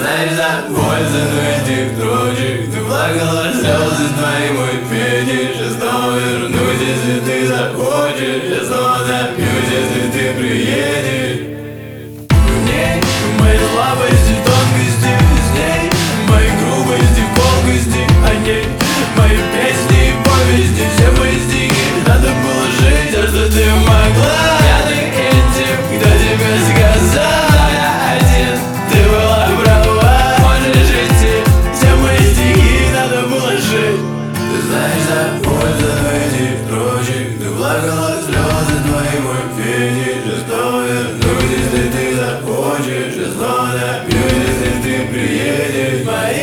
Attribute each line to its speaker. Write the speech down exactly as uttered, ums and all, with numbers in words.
Speaker 1: знаешь, за пользу этих дрочек ты плакала, слезы твои мой фетиш. Я снова вернусь, если ты захочешь. Я снова напьюсь, если ты приедешь. В ней мои слабости, тонкости, с ней мои грубости, колкости, о ней мои песни и повести, все мои стихи. Надо было жить, а что ты могла? Я ты этим, кто тебе сказал? Я один, ты была права. Можешь идти, все мои стихи. Надо было жить. Ты знаешь, за пользу этих строчек ты плакала, слезы твои мой фетиш. Я снова вернусь, если ты захочешь. Я снова напьюсь, если ты приедешь.